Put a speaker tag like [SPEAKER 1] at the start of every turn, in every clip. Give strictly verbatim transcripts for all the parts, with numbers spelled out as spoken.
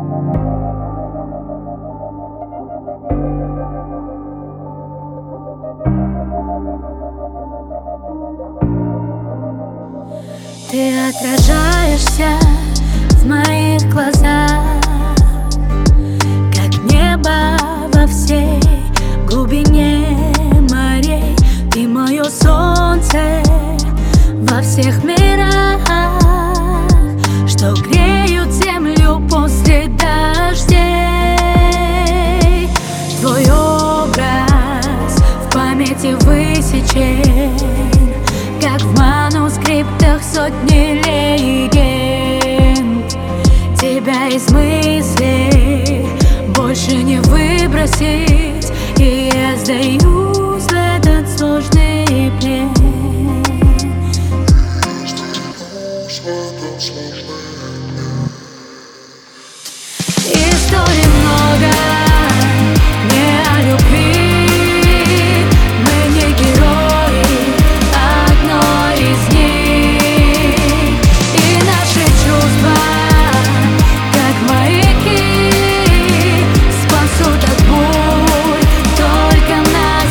[SPEAKER 1] Ты отражаешься в моих глазах, как небо во всей глубине морей. Ты мое солнце во всех мирах, что греют землю после дождей. Твой образ в памяти высечен, как в манускриптах сотни легенд. Тебя из мыслей больше не выбросить, и я сдаюсь в этот сложный плен. Историй много, не о любви. Мы не герои одной из них, и наши чувства, как маяки, спасут от бурь только нас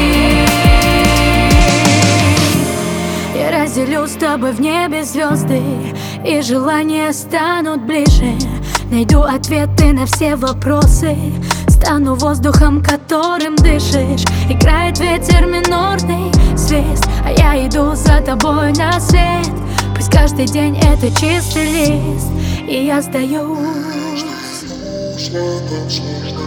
[SPEAKER 1] двоих. Я разделю с тобой в небе звезды, и желания станут ближе. Найду ответы на все вопросы, стану воздухом, которым дышишь. Играет ветер минорный свист, а я иду за тобой на свет. Пусть каждый день это чистый лист, и я сдаюсь.